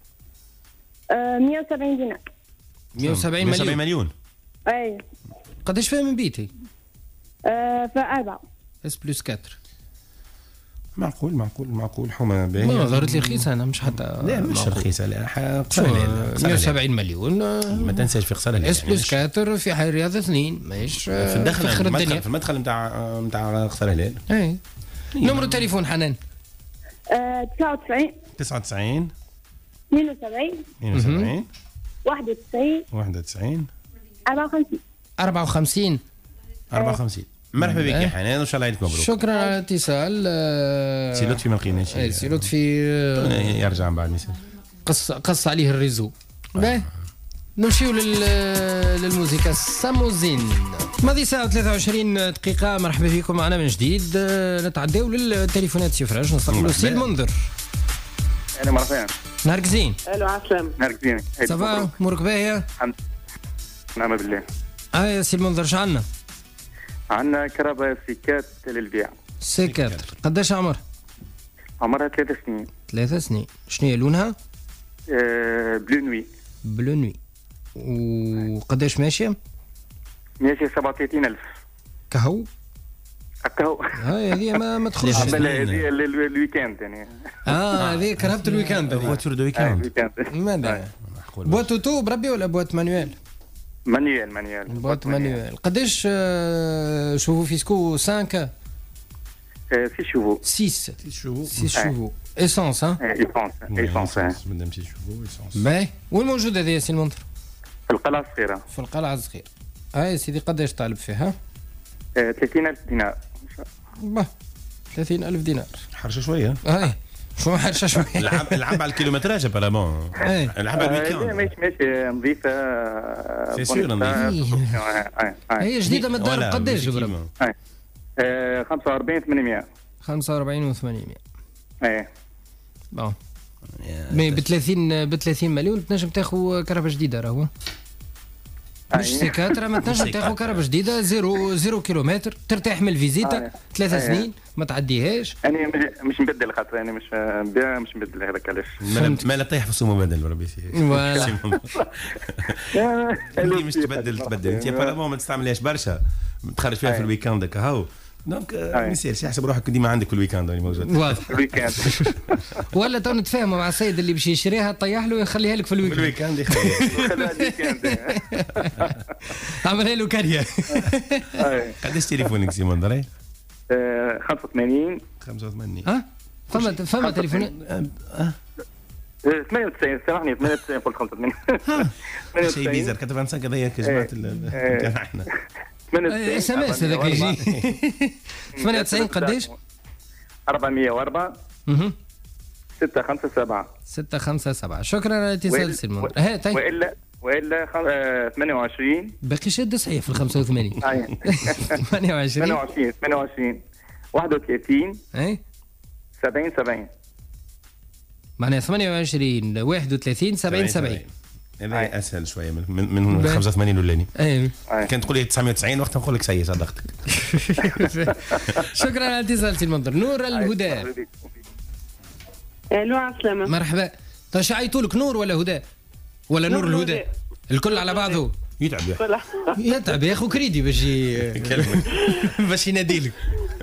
آه مئة وسبعين دينار. مئة وسبعين مليون. مئة وسبعين مليون. اي قداش فيها من بيتي؟ آه فأربعة. اس بلس كاتر. معقول معقول معقول حما باهي. ما ظهرت لي رخيصة انا مش حتى. لا مش رخيصة لا مئة وسبعين مليون. ما تنساش في خسارة اس بلس كاتر في حي رياض اثنين ماهيش في الدخل في المدخل في المدخل نتاع نتاع خسارة هلال. اي نمر التليفون حنان. آه تسعة وتسعين تسعة وتسعين اثنين وسبعين اثنين وسبعين واحد وتسعين واحد وتسعين أربعة وخمسين أربعة وخمسين أربعة وخمسين. مرحبا بك يا حنان وان شاء الله يعيدك مبروك. شكرا على الاتصال. سي لطفي ما لقيناش. اي سي لطفي يرجع من بعد مثال قص قص عليه الريزو. باهي نمشيو لل... للموسيقى ساموزين. ماضي ساعة ثلاثة وعشرين دقيقة. مرحبا بكم معنا من جديد. نتعداو للتليفونات سفراج. نستقبلوا سي المنذر. اهلا مرحبا. نهارك زين. الو عسلامة. نهارك زين. صافا امورك باهية؟ الحمد لله. نعم بالله. اه يا سي المنذر شعنا؟ عندنا كرهبة سيكات للبيع. سيكات قداش عمر؟ عمرها ثلاث سنين. ثلاث سنين. شنو هي لونها؟ آه بلو نوي. بلو نوي. وقداش ماشية؟ ماشية سبعة وثلاثين ألف. كهو؟ كهو. هاي هذه ما ما تدخلش. هذه الويكاند يعني. اه هذه كرهبة الويكاند. فواتور دو ويكاند. ماذا؟ بوات اوتو بربي ولا بوات مانويل؟ مانويل مانويل. بوات مانويل. قداش شوفوا فيسكو خمسة؟ ستة شوفو. ستة. ستة شوفو. ستة شوفو. ايسونس ها؟ ايسونس ايسونس. مادام ستة شوفو ايسونس. باهي. وين موجود هذا يا سي المنذر؟ في القلعة الصغيرة. في القلعة الصغيرة. هاي سيدي قداش طالب فيها؟ ثلاثين ألف دينار. با ثلاثين ألف دينار. حرشة شوية. هاي شو حرشة شوية. العب العب على الكيلومتراج ابارامون. العب على الويكاند. ماشي ماشي نظيفة. سي سور نظيفة. هي جديدة من الدار قداش جبرة؟ خمسة وأربعين ثمانمائة. خمسة وأربعين وثمانمائة. ايه. بون. مي ب ثلاثين ب ثلاثين مليون تنجم تاخذ كهرباء جديدة راهو. مش سيكات راه ما تنجم تاخذ كهرباء جديدة زيرو زيرو كيلومتر ترتاح من الفيزيتا ثلاثة سنين ما تعديهاش. أنا مش مبدل خاطر أنا مش بيع مش مبدل هذاك علاش. ما لا طيح في السوم مبدل بربي سي. فوالا. اللي مش تبدل تبدل أنت بارامون ما تستعملهاش برشا تخرج فيها في الويكاند هكا هاو. دونك ما يصيرش يحسب روحك ديما عندك الويكاند اللي موجود. واضح. الويكاند. ولا تو نتفاهموا مع السيد اللي باش يشريها طيح له ويخليها لك في الويكاند. في الويكاند يخليها. الويكاند. عملها له كارية. قداش تليفونك سي منذر؟ خمسة وثمانين. خمسة وثمانين. ها؟ فما فما تليفونات. ثمانية وتسعين سامحني ثمانية وتسعين قلت خمسة وثمانين. شيء بيزر خمسة وخمسين كذا يا جماعة احنا. اس ام اس هذاك يجي. ثمانية وتسعين قداش؟ أربعمائة وأربعة. ستة خمسة سبعة. ستة خمسة سبعة. شكرا على الاتصال سي المنذر. ها طيب. والا والا ثمانية وعشرين. باقي شد صحيح في ال خمسة وثمانين. ثمانية وعشرين. ثمانية وعشرين ثمانية وعشرين واحد وثلاثين. اي سبعين سبعين. معناها ثمانية وعشرين واحد وثلاثين سبعين سبعين. هذا اسهل شويه من من, من خمسة وثمانين الاولاني. اي كان تقول لي تسعمائة وتسعين وقتها نقول لك سي صدقتك. شكرا على الاتصال سي المنذر. نور الهدى. الو عسلامة. مرحبا. طيب شعيتوا لك نور ولا هدى ولا نور, نور الهدى؟ الكل على بعضه يتعب يا يتعب يا اخو كريدي باش باش ينادي لك.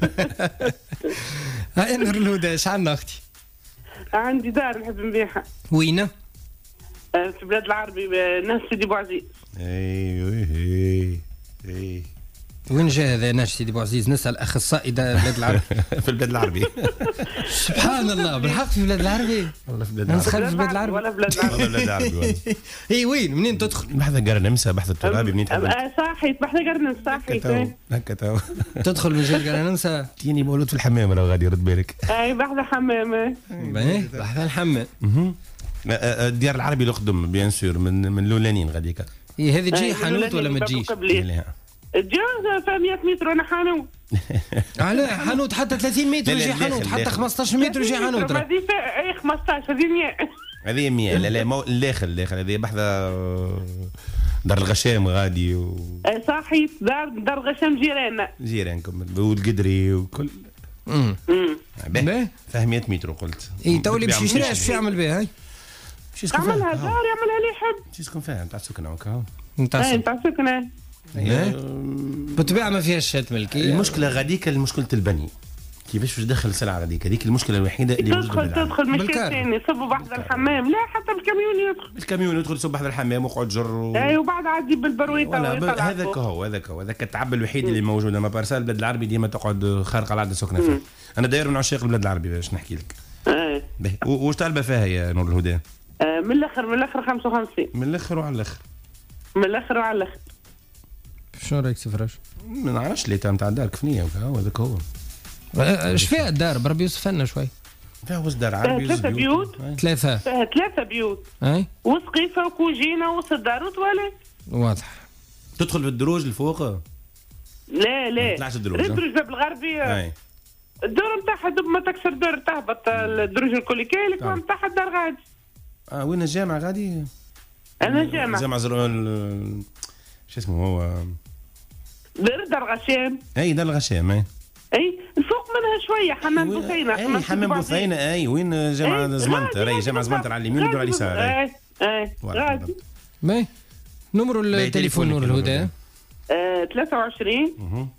هاي نور الهدى اش عندنا اختي؟ عندي دار نحب نبيعها. وينه؟ في بلاد العربي ناس سيدي بوعزيز. اي اي اي وين جا هذا ناس سيدي بوعزيز؟ نسال اخصائي بلاد العربي. في البلاد العربي. سبحان الله بالحق في بلاد العربي. والله في بلاد العربي. نسخل في بلاد العربي ولا بلاد العربي. والله بلاد العربي. اي وين منين تدخل؟ بحث قرن نمسا بحث الترابي منين تدخل؟ صاحي بحث قرن صاحي. هكا تو تدخل من جهه قرن نمسا. تيني مولود في الحمام راه غادي يرد بالك. اي بحث حمام. باهي بحث الحمام. الديار العربي اللي خدم بيان سور من من الاولانيين غاديك. هي هذه تجي حانوت ولا ما تجيش؟ تجوز مئة متر وانا حانوت. على حانوت حتى ثلاثين متر يجي حانوت حتى خمسطاش متر يجي حانوت. هذه اي خمسطاش هذه مئة. هذه مئة لا لا مو الاخر الاخر هذه بحذا دار الغشام غادي و صحيح دار دار الغشام جيراننا. جيرانكم والقدري وكل. امم باهي فهم مئة متر قلت. اي تو اللي باش يشريها اش يعمل بها هاي؟ يعملها دار يعملها اللي يحب. شو تكون فاهم تاع سكنه هكا. نتاع نتاع سكنه. بالطبيعه ما فيهاش شات ملكيه. المشكله غاديك المشكله البني كيفاش باش تدخل السلعه غاديك هذيك المشكله الوحيده اللي تدخل تدخل مش ثاني صبوا بحذا الحمام لا حتى بالكاميون يدخل الكاميون يدخل يصب بحذا الحمام وقعد جر اي وبعد عادي بالبرويطه. هذاك هو هذاك هو هذاك التعب الوحيد اللي موجود. اما بارسال البلاد العربي ديما تقعد خارقه العاده سكنه فيه. انا داير من عشاق البلاد العربي باش نحكي لك. اي واش طالبه فيها يا نور الهدى؟ من الاخر من الاخر خمسة وخمسين. من الاخر وعلى الاخر. من الاخر وعلى الاخر. شنو رايك سفراج؟ ما نعرفش لي تاع الدار كفنيه وهذاك هو. اش فيها الدار بربي يوصف لنا شوي. فيها وسط دار عربي ثلاثة بيوت ثلاثة فيها ثلاثة بيوت اي وسقيفة وكوجينة وسط دار وتواليت. واضح. تدخل بالدروج الفوق؟ لا لا ما طلعش الدروج. الدروج باب الغربي اي الدور نتاعها دوب ما تكسر دور تهبط الدروج الكل كالك نتاعها الدار غادي. اه وين الجامع غادي؟ انا جامع جامع زرع شو اسمه هو دار غشام. اي دار الغشام. اي اي الفوق منها شويه حمام بثينه. اي حمام بثينه. اي وين جامع زمنتر؟ اي جامع زمنتر على اليمين ودور على اليسار. اي اي غادي. باهي نمرو التليفون نور الهدى ثلاثة وعشرين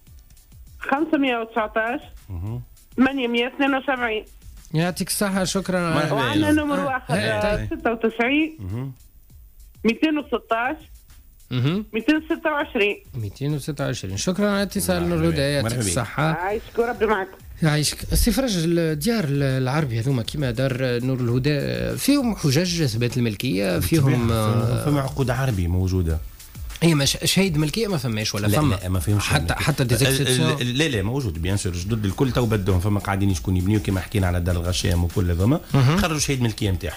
خمسمية وتسعطاش ثمانمية واثنين وسبعين. يعطيك الصحة. شكرا. وعندنا نمر واحد ستة وتسعين مئتين وستطاش مئتين وستة وعشرين مئتين وستة وعشرين. شكرا على اتصال نور الهدى. يعطيك الصحة. عايشك وربي معك. يعيشك. سي فرج الديار العربي هذوما كيما دار نور الهدى فيهم حجج اثبات الملكيه فيهم فما عقود عربي موجوده. اي مش شهيد ملكيه ما فماش ولا فما لا ما فيهمش حتى حتى ديزيكسيبسيون. لا لا موجود بيان سور جدد الكل تو بدهم فما قاعدين شكون يبنيو كما حكينا على دار الغشام وكل هذوما خرجوا شهيد ملكيه نتاعهم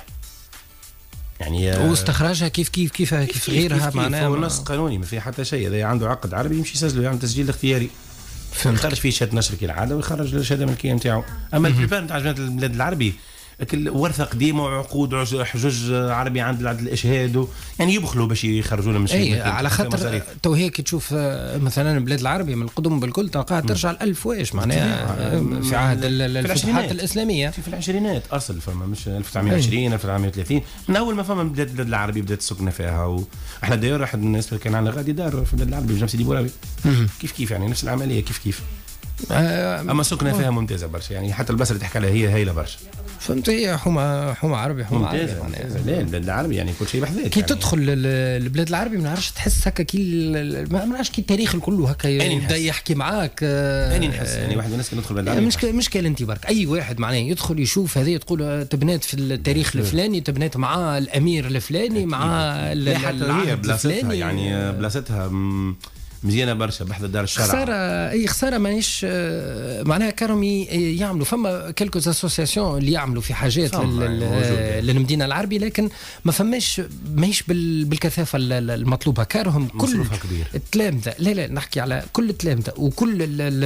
يعني واستخراجها كيف كيف كيف كيف غيرها معناها هو نص قانوني ما في حتى شيء. اذا عنده عقد عربي يمشي يسجله يعمل تسجيل اختياري يخرج فيه شهاده نشر كالعاده ويخرج الشهاده الملكيه نتاعو. اما البلاد نتاع البلاد العربي ورثه قديمه وعقود حجج عربي عند الاشهاد يعني يبخلوا باش يخرجوا لنا من اي على خاطر تو هيك تشوف مثلا البلاد العربيه من القدم بالكل تلقاها ترجع الألف واش معناها في عهد الفتوحات الاسلاميه في العشرينات اصل فما مش ألف وتسعمية وعشرين ألف وتسعمية وثلاثين من اول ما فما البلاد البلاد العربي بدات السكنه فيها. واحنا داير واحد من الناس كان عندنا غادي دار في البلاد العربي بجنب سيدي بوراوي كيف كيف يعني نفس العمليه كيف كيف. اما سكنه فيها ممتازه برشا يعني حتى البصره اللي تحكي لها هي هايله برشا. فهمت. هي حومه حومه عربي حومه عربي لا البلاد العربي يعني كل شيء بحذاك. كي يعني تدخل البلاد العربي ما نعرفش تحس هكا كي ما نعرفش كي التاريخ كله هكا يبدا يحكي معاك. اني نحس يعني واحد الناس كي ندخل البلاد العربي مش مش كان انت برك اي واحد معناه يدخل يشوف هذه تقول تبنات في التاريخ الفلاني تبنات مع الامير الفلاني مع العهد الفلاني يعني بلاصتها مزيانه برشا بحث دار الشرع. خساره اي خساره ماهيش معناها كانوا يعملوا فما كلكوز اسوسياسيون اللي يعملوا في حاجات للمدينه العربي لكن ما فماش ماهيش بالكثافه المطلوبه. كارهم كل التلامذه لا لا نحكي على كل التلامذه وكل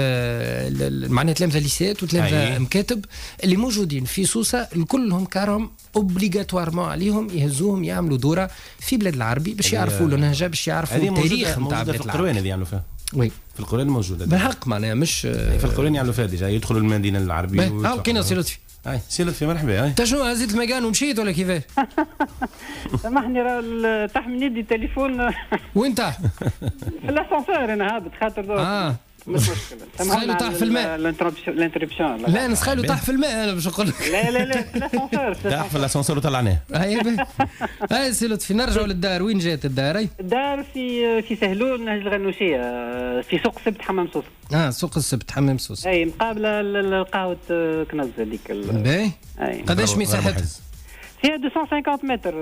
معناها تلامذه ليسيات وتلامذه مكاتب اللي موجودين في سوسه كلهم كارهم اوبليغاتوارمون عليهم يهزوهم يعملوا دوره في بلاد العربي باش يعرفوا النهجه باش يعرفوا التاريخ نتاع بلاد العربي. يعملوا فيها وي في القرآن موجوده بالحق معناها مش في القرآن يعملوا فيها ديجا يدخلوا المدينه العربيه. ها كاين سي لطفي. اي سي لطفي مرحبا. انت شنو هزيت المكان ومشيت ولا كيفاش؟ سامحني راه تحت من يدي التليفون. وانت؟ في الاسانسور انا هابط خاطر اه مش مشكله. سخيلو طاح في الماء. الانتربسيون لا نسخيلو طاح في الماء انا باش نقول لك. لا لا لا في الاسانسور طاح في الاسانسور وطلعناه. اي اي سي لطفي نرجعوا للدار. وين جات الدار؟ اي الدار في في سهلول نهج الغنوشيه في سوق السبت حمام سوس. اه سوق السبت حمام سوس. اي مقابله قهوه كنز هذيك. باهي قداش مساحتها؟ فيها مئتين وخمسين متر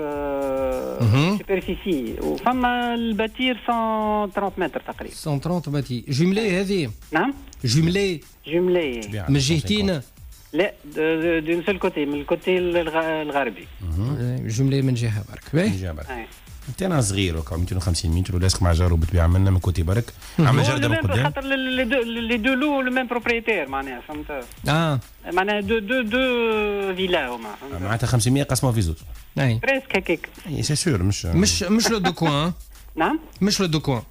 سوبرفيسي وفما الباتير مئة وثلاثين متر تقريبا. مئة وثلاثين باتي جملة هذه؟ نعم جملة جملة من جهتين؟ لا دون سول كوتي من الكوتي الغربي. جملة من جهة برك. من جهة برك. تانا صغير وكا مئتين وخمسين متر ولاصق مع جارو بتبيع منا من كوتي برك عمل جردة من قدام. خاطر لي دو لو لو ميم بروبريتير معناها فهمت. اه معناها دو دو دو فيلا هما معناتها خمسمية قسموا في زوج. اي بريسك هكاك. اي سي سور مش مش مش لو دو كوان. نعم مش لو دو كوان.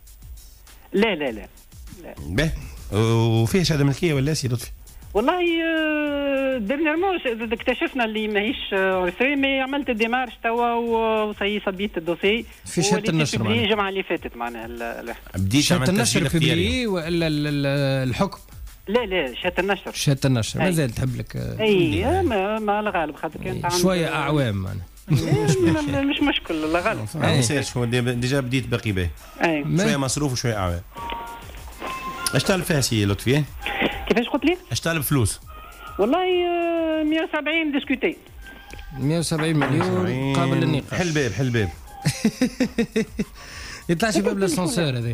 لا لا لا لا. باهي وفيه شهاده ملكيه ولا سي لطفي؟ والله ديرنييرمون اكتشفنا اللي ماهيش ريسري مي عملت ديمارش توا وصي صبيت الدوسي في شهاده النشر معناها الجمعه اللي فاتت معناها بديت شهاده النشر في ولا الحكم؟ لا لا شهاده النشر شهاده النشر مازال تحب لك. اي ما, ما الغالب خاطر كانت شويه اعوام معناها مش مشكل الله غالب. ما يصيرش هو ديجا بديت باقي به شويه مصروف وشويه اعوام. اش طالب فيها سي لطفي؟ كيفاش قلت لي؟ اش طالب فلوس؟ والله مئة وسبعين ديسكوتي. مئة وسبعين مليون قابل للنقاش. حل باب حل باب. يطلع شي باب لاسانسور هذا.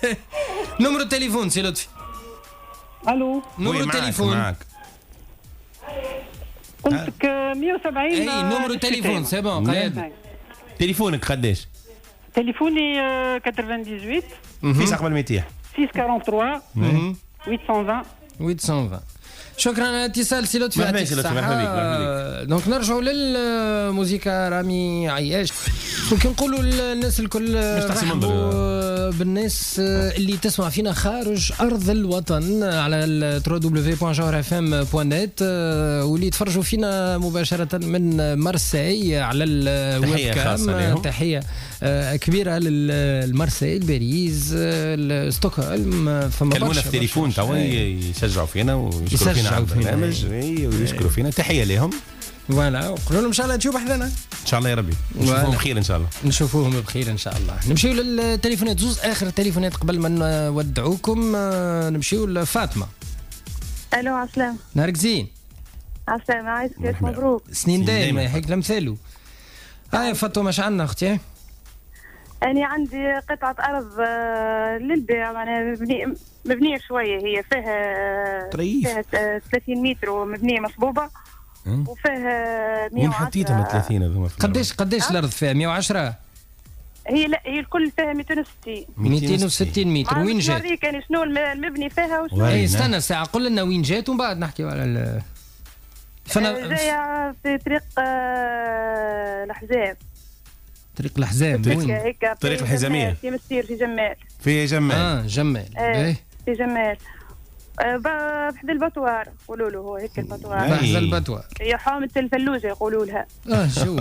نمرو التليفون سي لطفي. الو نمرو التليفون. معك قلت مية وسبعين. اي نمرو تليفون سي بون قايد. تليفونك قداش؟ تليفوني ثمانية وثمانين فيس قبل ما يتيح ستة ثلاثة وأربعين ثمانمائة وعشرين ثمانمائة وعشرين. شكرا على الاتصال سي لطفي. مرحبا سي لطفي. مرحبا بك. دونك نرجعوا للموسيقى رامي عياش. ممكن نقولوا للناس الكل رحبوا بالناس اللي تسمع فينا خارج ارض الوطن على دبليو دبليو بوان جوهر اف ام بوان نت واللي يتفرجوا فينا مباشره من مارسي على الويب كام. تحيه كبيره للمارسي لباريس لستوكهولم. فما كلمونا في التليفون توا يشجعوا فينا ويشكروا فينا على البرنامج ويشكروا فينا. تحيه لهم. فوالا وقولوا لهم ان شاء الله تجوا بحذنا ان شاء الله يا ربي نشوفوهم بخير ان شاء الله. نشوفوهم بخير ان شاء الله. نمشيو للتليفونات زوز اخر تليفونات قبل ما نودعوكم. نمشيو لفاطمه. الو عسلامة. نهارك زين. عسلامة عايزك مبروك. سنين دايما يحيك لمثالو. هاي فاطمه اش عندنا اختي؟ أنا عندي قطعة أرض للبيع معناها مبنية مبنية شوية. هي فيها فيها ثلاثين متر ومبنية مصبوبة وفيها مية وعشرة. وين حطيتها ثلاثين هذوما؟ قديش قديش الأرض فيها؟ مية وعشرة؟ هي لا هي الكل فيها مئتين وستين. مئتين وستين متر. وين جات؟ نوريك يعني شنو المبني فيها وشنو. اي استنى ساعة قول لنا وين جات ومن بعد نحكيو على ال فانا جاية في طريق الأحزاب. طريق الأحزاب طريق الحزامية في مسير في جمال. في جمال. اه جمال. ايه في جمال بحد البطوار يقولوا له. هو هيك البطوار بحد البطوار. هي حامة الفلوجة يقولوا لها. اه شو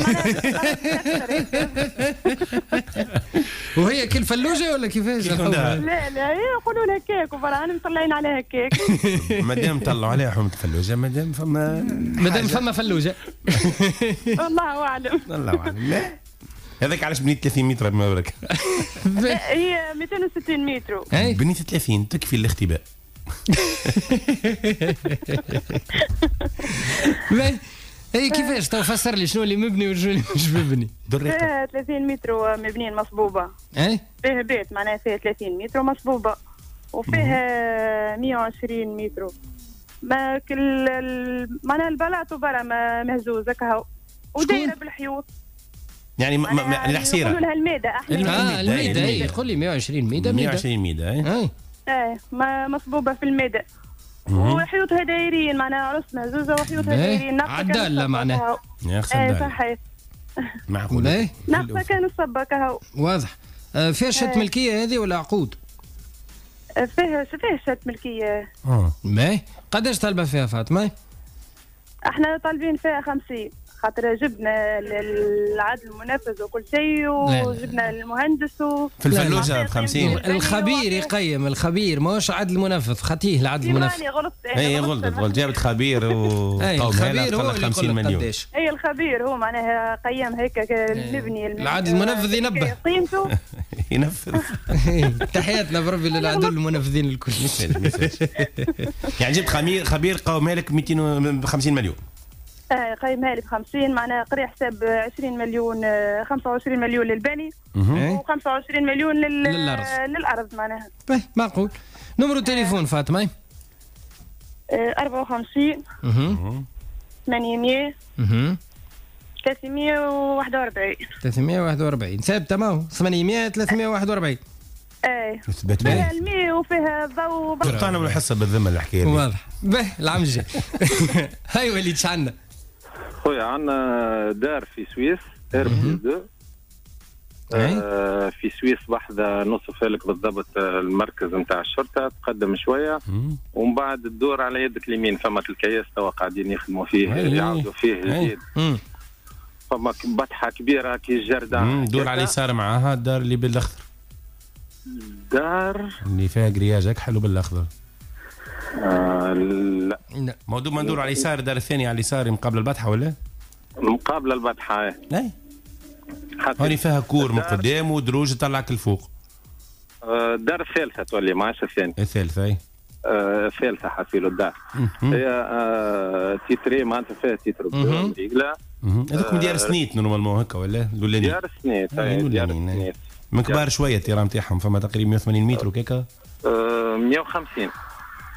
وهي كل فلوجة ولا كيفاش؟ لا لا يقولوا لها كيك وبرانا مطلعين عليها كيك. مادام طلعوا عليها حامة الفلوجة مادام فما مادام فما فلوجة. والله أعلم. الله أعلم. لا هذاك علاش بنيت ثلاثين متر مبارك. هي مئتين وستين متر. بنيت ثلاثين تكفي الاختباء. اي كيفاش تو فسر لي شنو اللي مبني وشنو اللي مش مبني. فيها ثلاثين متر مبنيين مصبوبة. اي فيها بيت معناها فيها ثلاثين متر مصبوبة وفيها مية وعشرين متر. ما كل معناها البلاط برا مهزوزة كهو ودايرة بالحيوط. يعني ما يعني الحسيره يقولوا لها الميدة. اه الميدة اي قول لي مية وعشرين ميدة. مية وعشرين ميدة اي ايه ما مصبوبة في الميدة وحيوطها دايرين معناها عرس مهزوزة وحيوطها دايرين. عدالة معناها. يا اخي ايه صحيح. معقول. ايه نقصة كان الصبة كهو. واضح. آه فيها شهادة ملكية هذه ولا عقود؟ فيها فيها شهادة ملكية. اه ما قداش طالبة فيها فاطمة؟ احنا طالبين فيها خمسين خاطر جبنا العدل المنفذ وكل شيء وجبنا المهندس و... في الفلوجة بخمسين. الخبير يقيم. الخبير ماهوش عدل المنفذ خطيه العدل المنفذ. اي غلطت غلط جابت خبير وقومها لها خمسين مليون. اي الخبير هو معناها قيم هيك نبني العدل المنفذ ينبه قيمته ينفذ. تحياتنا بربي للعدل المنفذين الكل. يعني جبت خبير خبير قومها لك مئتين وخمسين مليون. اه قيمها لي ب خمسين معناها قري حساب عشرين مليون خمسة وعشرين مليون للبني وخمسة وعشرين مليون لل... للأرض. للأرض معناها. باهي معقول. نمرو تليفون فاطمة؟ أربعة وخمسين ثمانمائة ثلاثمائة وواحد وأربعين. ثلاثمائة وواحد وأربعين ثابتة ماهو ثمانمائة ثلاثمائة وواحد وأربعين. ايه فيها الماء وفيها الضوء. قطعنا بالحصة بالذمة الحكاية. واضح. باهي العام الجاي. هاي وليد اش عندنا؟ خويا عندنا دار في سويس ار بي دو آه في سويس بحذا نوصفها لك بالضبط. المركز نتاع الشرطة تقدم شوية ومن بعد الدور على يدك اليمين فما الكياس توا قاعدين يخدموا فيه يعاودوا فيه جديد. فما بطحة كبيرة كي الجردان. دور على اليسار معاها الدار اللي بالاخضر. دار اللي فيها جرياج اكحل بالاخضر. آه لا لا موضوع ما ندور على اليسار. الدار الثانية على اليسار مقابل البطحة ولا؟ مقابل البطحة. اي هوني فيها كور من قدام ودروج يطلعك الفوق. الدار الثالثة تولي ماهيش الثانية. الثالثة اي الثالثة آه حافيلو الدار. هي آه تيتري معناتها فيها تيتر ريغلا. هذوك ديار سنيت نورمالمون هكا ولا؟ ديار سنيت. ديار سنيت من كبار شويه التيران نتاعهم فما تقريبا مئة وثمانين متر وكيكا. أه مئة وخمسين.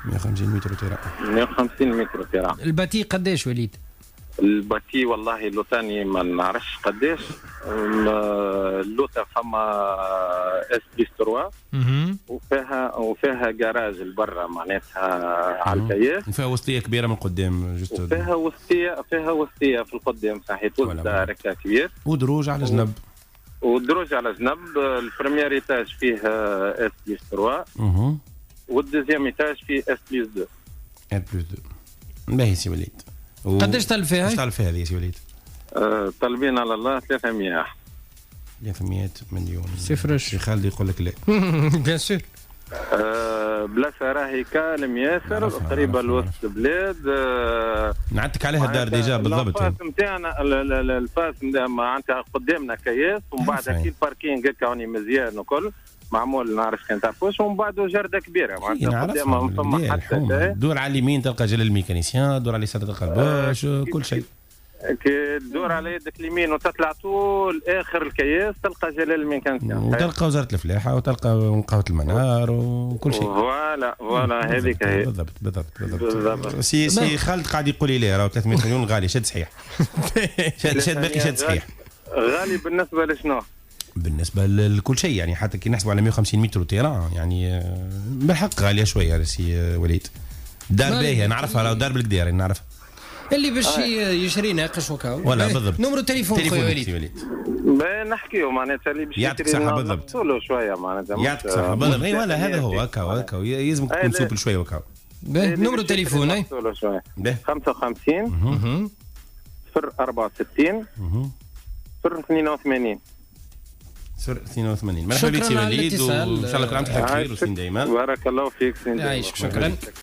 مئة وخمسين متر تيران. مئة وخمسين متر تيران. الباتي قداش وليد؟ الباتي والله اللوتاني ما نعرفش قداش. اللوتا فما اس بي ثلاثة وفيها وفيها جراج لبرا معناتها على الكياس. وفيها وسطيه كبيره من قدام جست. وفيها وسطيه فيها وسطيه في القدام صحيح وسط ركا كبير. ودروج على جنب. ودروج على جنب. البريمير ايتاج فيه اس بي ثلاثة والدوزيام ايتاج فيه اس بلس اثنين. اس بلس اثنين. باهي سي وليد. و... قداش طلب فيها؟ قداش طلب فيها هذه سي وليد؟ أه طالبين على الله ثلاثمئة. ثلاثمئة مليون. صفر شي خالد يقول لك لا. بيان سور. أه بلاصه راهي كالم ياسر قريبه لوسط البلاد. أه نعدتك عليها الدار ديجا بالضبط. الفاس نتاعنا الفاس معناتها قدامنا كياس ومن بعد كي الباركينغ هكا هوني مزيان وكل معمول نعرف كان تعرفوش ومن بعده جرده كبيره معناتها قدامها فما حتى دور على اليمين تلقى جلال الميكانيسيان، دور على اليسار تلقى الباش كل شيء. كي تدور على يدك اليمين وتطلع طول اخر الكياس تلقى جلال الميكانيسيان وتلقى وزاره الفلاحه وتلقى قهوه المنار وكل شيء. فوالا فوالا هذيك هي بالضبط بالضبط بالضبط. سي سي خالد قاعد يقول لي راه ثلاثمئة مليون غالي شد صحيح. شد شد باقي شد صحيح. غالي بالنسبه لشنو؟ بالنسبه لكل شيء يعني حتى كي نحسبوا على مئة وخمسين متر تيران يعني بالحق غاليه شويه يا سي وليد. دار باهيه نعرفها راه دار بالكدير نعرفها. اللي باش يشري ناقش وكاو. ولا بالضبط. نمرو التليفون خويا وليد. نحكيو معناتها اللي باش يعطيك الصحة بالضبط. له شويه معناتها. يعطيك الصحة بالضبط. اي ولا هذا هو هكا هكا يلزمك تكون سوبل شويه وكاو. نمرو التليفون اي خمسة وخمسين صفر أربعة وستين صفر اثنين وثمانين صفر اثنين وثمانين. مرحبا بك سي وليد وان شاء الله كل عام وانت بخير وسنين دائما. بارك الله فيك سنين دائما. شكرا.